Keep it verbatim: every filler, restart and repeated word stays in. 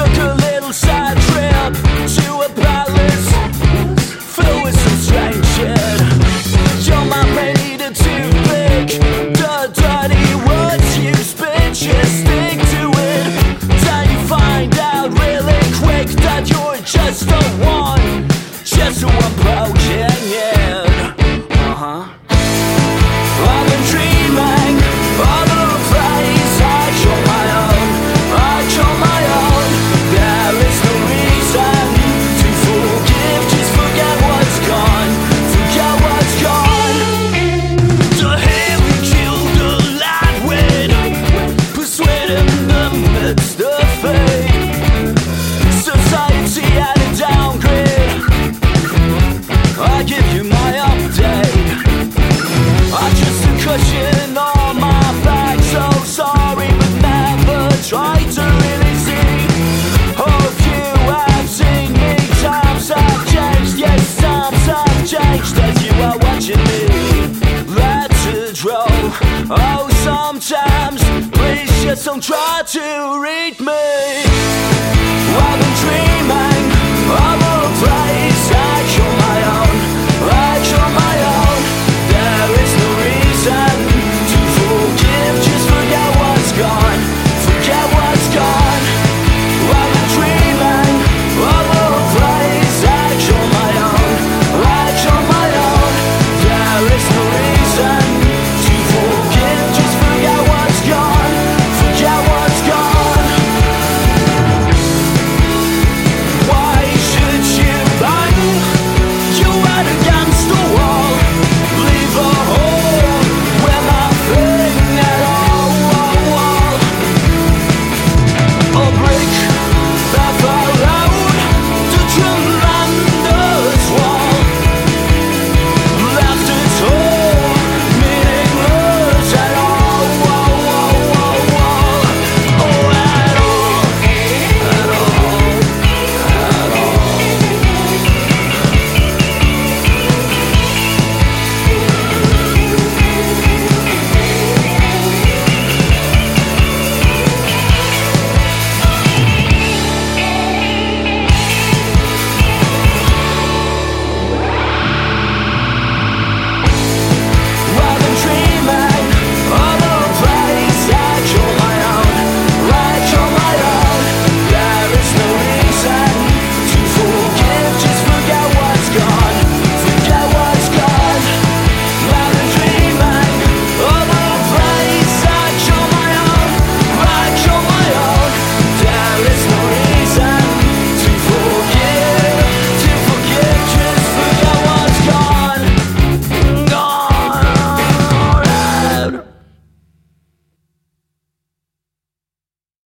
took a little side trip to a palace filled with some strange shit. Your mind may need a toothpick. The dirty words you spit, just stick to it. Then you find out really quick that you're just the one, just the one broken, yeah. Uh-huh. I've been dreaming of a place I call my own, I call my own. There is no reason to forgive, just forget what's gone, forget what's gone. The hate we killed the light with, persuaded in the midst of fate. Society had a downgrade, I give you my update. I'm just a cushion on my back, so sorry but never tried to really see. Hope you have seen me, times have changed, yes times have changed as you are watching me. Let it roll, oh sometimes please just don't try to read me.